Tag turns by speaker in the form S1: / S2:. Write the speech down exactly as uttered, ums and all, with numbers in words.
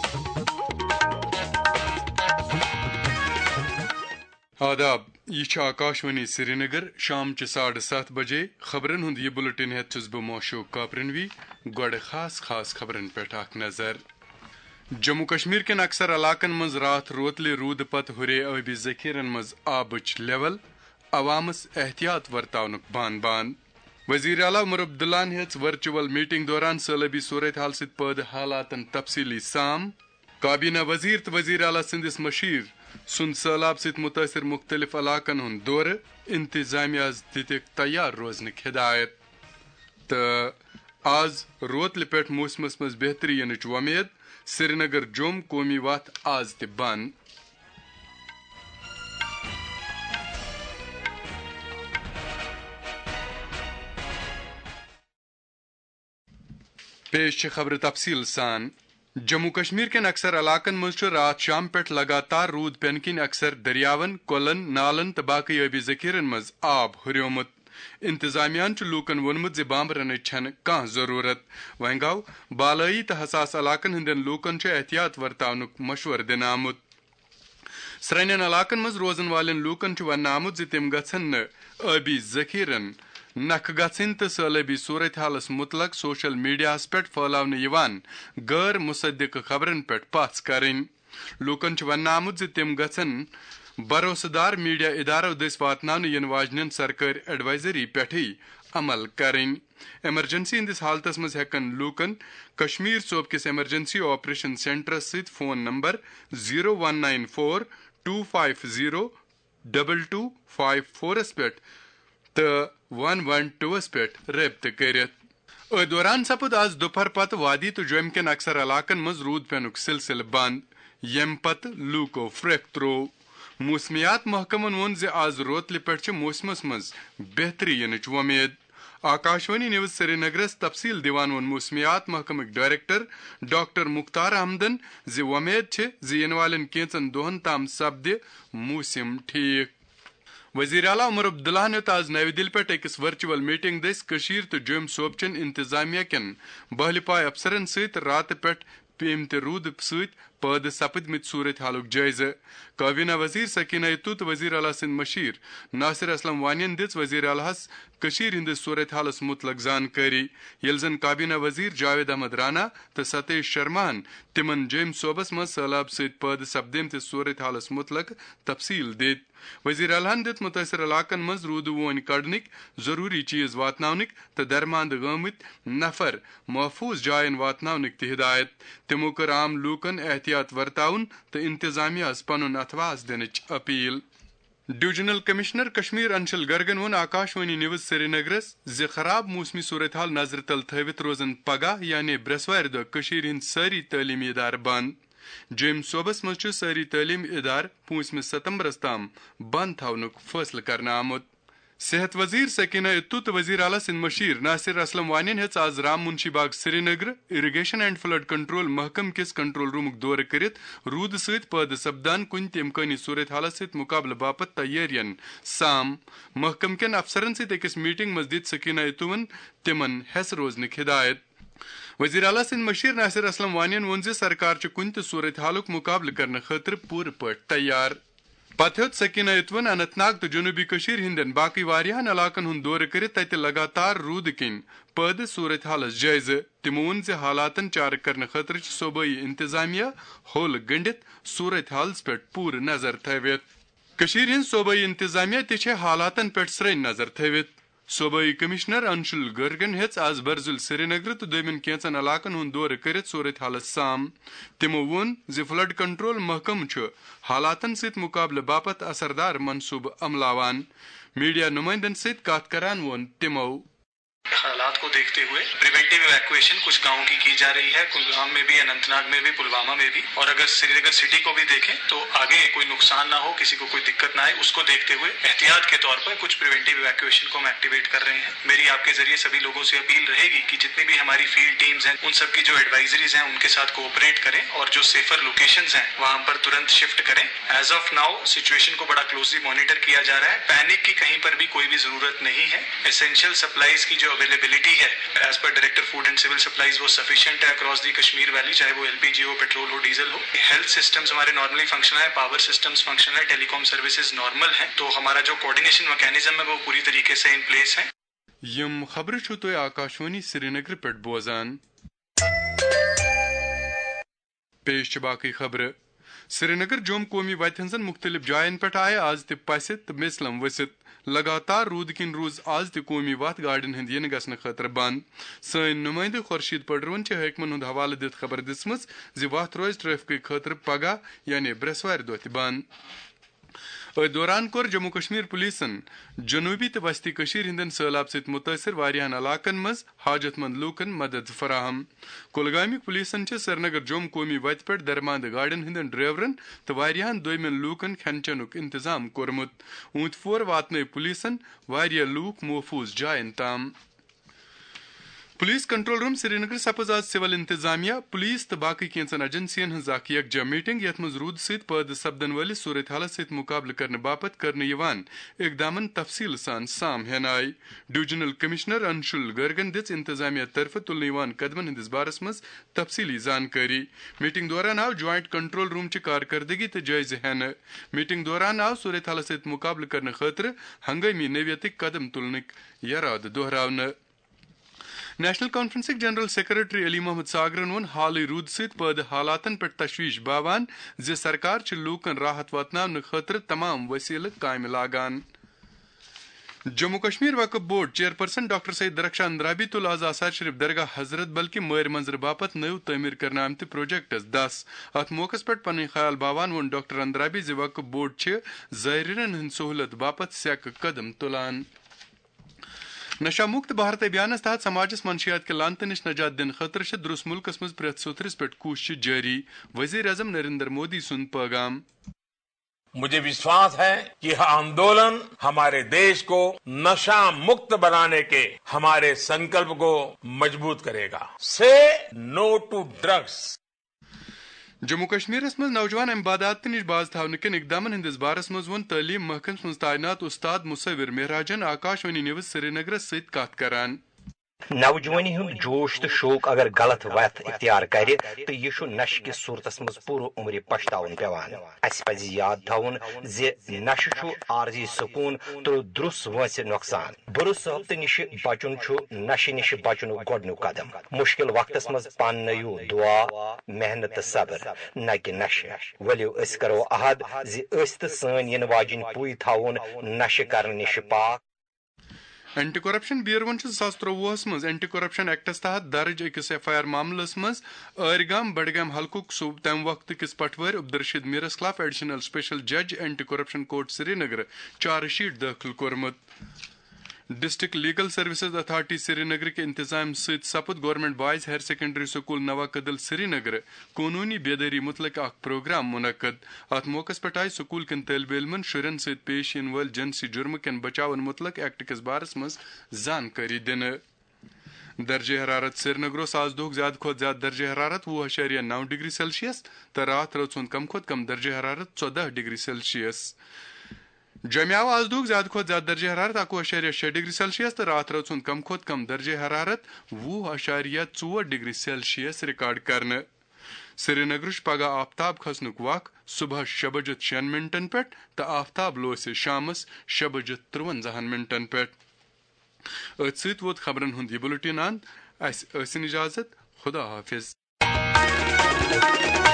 S1: آداب، یہ آکاشوانی سری نگر شام چہ ساڑھے سات بجے خبرن ہند یہ بلٹن ہیت چھس بہ موشوق کاپرنوی گوڑ خاص خاص خبرن پہ اخ نظر۔ جموں کشمیر کن اکثر علاقن مز رات روتلہ رود پتہ ہرے آبی ذخیرن مز آبچ لیول، عوامس احتیاط ورتاونک بان بان۔ وزیر اعلیٰ عمر عبداللہ ہیچ ورچوئل میٹنگ دوران سیلابی صورتحال ست پید حالاتن تفصیلی سام۔ کابینہ وزیر تو وزیر اعلیٰ سندس مشیر سند سیلاب ست متاثر مختلف علاقن ہند دور، انتظامیہ دتک تیار روزنک ہدایت۔ تو آز روتل پہ موسمس مز بہتری ینچ ومید، سری نگر جوم قومی وت آز تہ بند۔ پیش خبر تفصیل سان۔ جموں کشمیر کن اکثر علاقن مز رات شام پہ لگاتار رود پین کن اکثر دریاون، کولن، نالن تو باقی آبی ذخیرن مز آب ہریومت۔ انتظامیہ لوکن وونمت زِ بامبرنچ چھن کانٛہہ ضرورت۔ وۄنۍ گوٚو بالائی تو حساس علاقن ہندین لوکن چھ احتیاط ورتاونک مشورٕ دنہٕ آمت۔ سرٛنین علاقن مز روزن والین لوکن چھ وننہٕ آمت زِ تم گژھن نہٕ آبی ذخیرن نکھ گژھن تو سیلابی صورتحالس متعلق سوشل میڈیاہس پہ پھیلاونہٕ یوان غیر مصدقہ خبرن پہ پژھ کرٕنۍ۔ لوکن چھ وننہٕ آمت زِ تم گژھن بھروسہ دار میڈیا ادارو دس واتناونہٕ ین واجنین سرکاری ایڈوائزری پٮ۪ٹھٕے عمل کرٕنۍ۔ ایمرجنسی ہندس حالتس مز ہیکن لوکن کشمیر صوب کس ایمرجنسی آپریشن سینٹرس ست phone number zero one nine four two five zero double two five فورس پہ تو ون ون ٹوس پہ رابطہ کرت۔ ا دوران سپد آز دوپہر پتہ وادی تو جوم کن اکثر علاقن مز رود پینک سلسلہ بند، یم پتہ لوکو پھرٛکھ تروو۔ موسمیات محکمن وون زِ آز روتلہ پہ موسمس مز بہتری ینچ ومید۔ آکاشوانی نیوز سری نگرس تفصیل دیوان وون موسمیات محکمک ڈائریکٹر ڈاکٹر مختار احمدن زِ ومید چھ زِ ین والن کینچن دہن تام سپدِ موسم ٹھیک۔ وزیر اعلیٰ عمر عبداللہ نیت آز نئی دل پہ اکس ورچوئل میٹنگ دس کشیر تو جوم صوبچن انتظامیہ کن بہل پائے افسرن ست رات پہ پیمتہ رود ست پید سپدمت صورت حالک جائزہ۔ کابینہ وزیر سکینہ اتو تو وزیر اعلیٰ سند مشیر ناصر اسلم وانین دِژ وزیر اعلیٰ کشیر ہندس صورت حالس متعلق زانکاری، یل زن کابینہ وزیر جاوید احمد رانا تو ستیش شرماہن تمن جوم صوبس مز سیلاب ست پید سپدمت صورت حالس متعلق تفصیل دت۔ وزیر اعلیٰ دت متاثر علاقن مز رود وون کڑنک، ضروری چیز واتناونک تو درماند گمت نفر محفوظ جائن واتناونک تہ ہدایت۔ تمو کر عام لوکن احتیاط ورتاون تو انتظامیہ پنن اتواس دنچ اپیل۔ ڈویژنل کمشنر کشمیر انشل گرگن وون آکاشوانی نیوز سری نگرس زِ خراب موسمی صورتحال نظر تل تھوت روزن پگہ یعنی برسوار دہ کشیر ہند ساری تعلیمی ادارہ بند۔ جوم صوبس مز ساری تعلیمی ادارہ پانچم ستمبرس تام بند تھونک فیصلہ کرنا آمت۔ صحت وزیر سکینہ اتو تو وزیر اعلیٰ سند مشیر ناصر اسلم وانین ہیژ آز Ram Munshi Bagh Srinagar irrigation and flood control محکم کس کنٹرول رومک دورہ کرت رود ست پید سپدان کن تہ امکانی صورت حالت ست مقابلہ باپت تیارین سام۔ محکم کن افسرن ست اکس میٹنگ مز دت سکینہ اتوون تمن حیث روزنک ہدایت۔ وزیر اعلیٰ سند مشیر ناصر اسلم وانین وون زِ سرکار چھ کن تہ صورت حالک مقابلہ کرنے خاطر پورٕ پٲٹھۍ تیار۔ پتہ ہیوٚت سکینہ اتوون اننت ناگ تو جنوبی کشیر ہندین باقی واریاہن علاقن ہند دورہ کرت تتہ لگاتار رود کن پید صورت حالس جائزہ۔ تمو وون زِ حالاتن چارہ کرنے خاطر چھ صوبائی انتظامیہ ہول گنڈت صورت حالس پہ پورٕ نظر تھوت۔ کشیر ہند صوبائی انتظامیہ تہ چھ حالاتن پہ سرٛنۍ نظر تھوت۔ صوبائی کمشنر انشل گرگن ہیژ آز برزل سری نگر تو دویمن کینچن علاقن ہند دورہ کرت صورت حالس سام۔ تمو وون زِ فلڈ کنٹرول محکم چھ حالاتن ست مقابلہ باپت اثردار منصوبہ عملاوان۔ میڈیا نمائندن ست کات کران وون تمو
S2: حالات کو دیکھتے ہوئے پریونٹیو ایویکویشن کچھ گاؤں کی کی جا رہی ہے، کلگام میں بھی، اننت ناگ میں بھی، پلوامہ میں بھی، اور اگر سری نگر سٹی کو بھی دیکھیں تو آگے کوئی نقصان نہ ہو، کسی کو کوئی دقت نہ آئے، اس کو دیکھتے ہوئے احتیاط کے طور پر کچھ پریونٹیو ایویکویشن کو ہم ایکٹیویٹ کر رہے ہیں۔ میری آپ کے ذریعے سبھی لوگوں سے اپیل رہے گی کہ جتنی بھی ہماری فیلڈ ٹیمز ہیں ان سب کی جو ایڈوائزریز ہیں ان کے ساتھ کوآپریٹ کریں اور جو سیفر لوکیشنز ہیں وہاں پر ترنت شفٹ کریں۔ ایز آف ناؤ سچویشن کو بڑا کلوزلی مانیٹر کیا جا رہا ہے، پینک کی کہیں پر بھی کوئی بھی ضرورت نہیں ہے۔ اسینشیل سپلائیز کی جو اویلیبلٹی اویلیبلٹی ہے as per director food and civil supplies وہ سفیشینٹ ہے اکراس دی کشمیر ویلی, چاہے وہ ایل پی جی ہو, پیٹرول ہو, ڈیزل ہو. ہیلتھ سسٹمز ہمارے نارملی فنکشن ہے, پاور سسٹمز فنکشن ہے, ٹیلی کام سروسز نارمل ہیں, تو ہمارا جو کوآرڈینیشن میکینزم ہے وہ پوری طریقے سے ان پلیس ہے.
S1: یم خبر چھو تو آکاشوانی سری نگر پہ بوزان. پیش چھ باقی خبر. سری نگر جوم قومی وتہ ہنزن مختلف جائن پہ آئے آز تہ پست تو میسلم ؤسِتھ. لگاتار رود کن روز آز تہ قومی وتھ گاڑین ہند ین گھنہ خاطر بند. سن نمائندہ خورشید پڈرون چھ حکمن ہند حوالہ دت خبر دژمژ زِ وتھ روز ٹریفک خاطر پگہ یعنی برسوار دہ تہ بند. ات دوران کور جموں کشمیر پولیسن جنوبی تو وسطی کشیر ہندن سیلاب ست متاثر واریاہن علاقن مز حاجت مند لوکن مدد فراہم. کلگامک پولیسن چھ سرینگر جوم قومی وتہ پہ درماند گاڑین ہندن ڈرائیورن تو واریاہن دویمن لوکن کھین چنک انتظام کورمت. اونت فور واتن پولیسن واریاہ لوک محفوظ جائن تام. Police control room Srinagar سپز آز سول انتظامیہ, پولیس تو باقی کینچن ایجنسین ہز اخ یکجا میٹنگ یتھ مز رود ست پید سپدن ولس صورت حالس ست مقابلہ کرنے باپت کرنے یوان اقدامن تفصیل سان سام ہینائی. ڈویژنل کمشنر انشل گرگن دژ انتظامیہ طرف تلنے یوان قدمن ہندس بارس مز تفصیلی زانکاری. میٹنگ دوران آو جوائنٹ کنٹرول روم چہ کارکردگی تو جائزہ ہینہ. میٹنگ دوران آو صورت حالس ست مقابلہ کرنے خاطر ہنگامی نوعیتک قدم تلنک یراد دہراونہ. نیشنل کانفرنسک جنرل سیکرٹری علی محمد ساگرن وون حالی رود ست پید حالاتن پہ تشویش باوان زِ سرکار چھ لوکن راحت واتناونہ خاطر تمام وسیلہ کامہ لاگان. Jammu Kashmir Waqf board chairperson doctor Syed Darakhshan Andrabi تل آز آثار شریف درگاہ حضرت بلکہ میر منظر باپت نو تعمیر کرنے آمت پروجیکٹس دس. ات موقع پہ پن خیال باوان وون ڈاکٹر اندرابی زِ وقف بورڈ چھ زائرین ہند سہولت باپت سیکہ قدم تلان. نشہ مکت بھارت ابھیانس تحت سماجس منشیات کے لانت نش نجات دن خاطر درست ملکس مز پریت سوتھرس پہ کوشش جاری. وزیر اعظم نریندر مودی سن پیغام.
S3: مجھے وشواس ہے کہ یہ آندولن ہمارے دیش کو نشہ مکت بنانے کے ہمارے سنکلپ کو مضبوط کرے گا. سے نو ٹو ڈرگس.
S1: جموں کشمیرس مز نوجوان امبادات نش باز تھونہ کن اقدامن ہندس بارس مز ون تعلیم محکمس مز تعینات استاد مصور مہراجن آکاشوانی نیوز سری نگرس ست کت کران.
S4: نوجوانی ہند جوش تو شوق اگر غلط وت اختیار کرے تو یہ نشہ کس صورتس مز پور عمر پشتاون پیوان. اس پز یاد تھون زِ نشہ عارضی سکون تو درس وٲنٛسہِ نۄقصان. برٕ صحبتہٕ نش بچن نشہ نش بچن گۄڈنیُک قدم. مشکل وقتس مز پاننٲیِو دعا محنت تہٕ صبر نہ کہ نشہ. ؤلِو أسۍ کرو عہد زِ أسۍ تہٕ سٲنۍ یِنہٕ واجٮ۪ن پُے تھاوون نشہ کرنہٕ نش پاک.
S1: اینٹی کرپشن بیورون زٕ ساس ترٛۆوُہس منٛز اینٹی کرپشن ایکٹس تحت درج أکِس ایف آئی آر معاملس منٛز ٲرگام بڈگام حلقُک صوب تمہِ وقتہٕ کِس پٹوٲرۍ عبدالرشید میٖرس خلاف ایڈیشنل سپیشل جج anti corruption court Srinagar charge sheet دٲخل کوٚرمُت. District legal services authority Srinagar کے انتظام ست سپد government boys higher secondary school Nawa Kadal سری نگر قونونی بیداری متعلق اخ پروگرام منعقد. ات موقع پہ آئی سکول کن طالب علمن شرین ست پیش ین ول جنسی جرم کن بچاون متعلق ایکٹ کس بارس مز زانکاری دن. درجہ حرارت سری نگرس آز دہ زیادہ کھت زیادہ درجہ حرارت وہ اشاریہ نو ڈگری سیلسیس تو رات رٲژ ہُنٛد کم کھت کم درجہ حرارت ژۄدہ ڈگری سیلسیس. جمع آو آز دہ زیادہ کھت زیادہ درجہ حرارت اکوہ اشاریہ شے ڈگری سیلسیس تو رات رٲژ ہُنٛد کم کھت کم درجہ حرارت وہ اشاریہ ژور ڈگری سیلسیس ریکارڈ کرنے. سری نگرش پگہ آفتاب کھسنک وق صبح شے بجت شین منٹن پہ تو آفتاب لوس شامس شے بجت ترونزہن منٹن پہ. ات ست ووت خبرن ہند یہ بلٹن اند. اس ٲسِن اجازت. خدا حافظ.